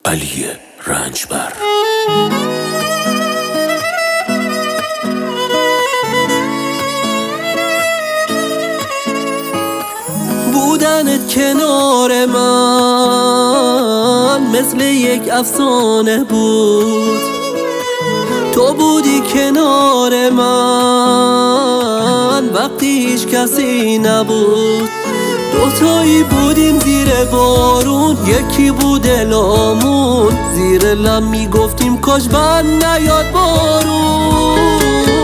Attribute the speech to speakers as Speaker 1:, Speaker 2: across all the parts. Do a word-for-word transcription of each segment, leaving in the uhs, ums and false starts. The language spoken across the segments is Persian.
Speaker 1: علی رنجبر.
Speaker 2: بودنت کنار من مثل یک افسانه بود. تو بودی کنار من وقتی هیچ کسی نبود. دوتایی بودیم زیر بارون، یکی بود لامون. زیر لم میگفتیم کاش بند نیاد بارون.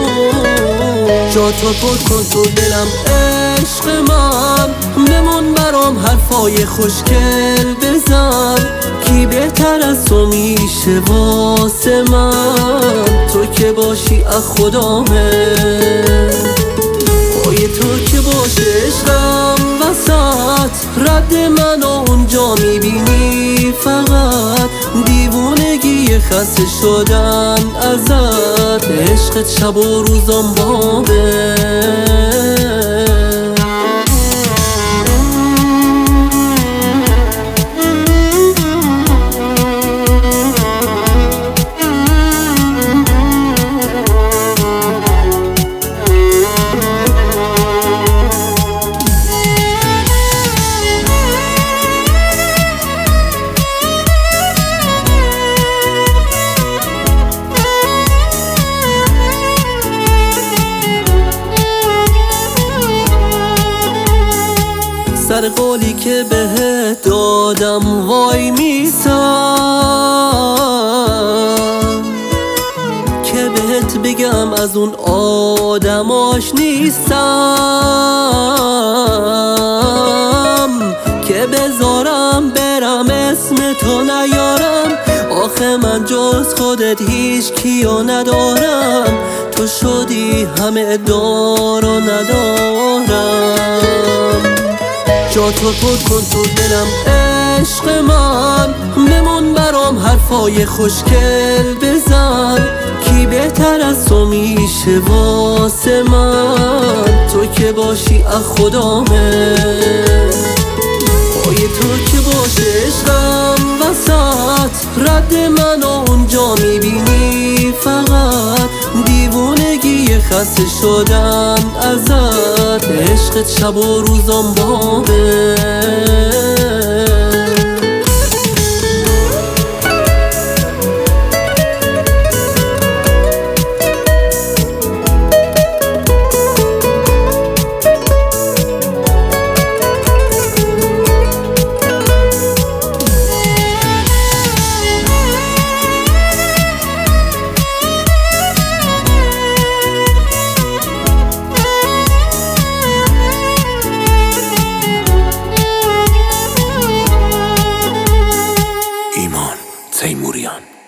Speaker 2: جا تو پر کن تو دلم عشق من، بمون برام حرفای خوشگل بزن. کی بهتر از تو میشه واسه من، تو که باشی از خدامه. پای تو که باشه عشقم وسط، رد منو اونجا میبینی فقط. دیوونگی خسته شدن ازت، عشقت شب و روزم بابه. سر قولی که بهت دادم وای میسم، که بهت بگم از اون آدماش نیستم. که بذارم برم اسم تو نیارم، آخه من جز خودت هیچ کیو ندارم. تو شدی همه دار و ندارم. جا تو پر کن تو دلم عشق من، بمون برام حرفای خوشگل بزن. کی بهتر از تو میشه واسه من، تو که باشی از خدامه. پای تو که باشه عشقم وسط، رد منو اونجا میبینی فقط. دیوونگی خسته شدن ازت، عشقت شب و روزم بابه.
Speaker 1: تیموریان.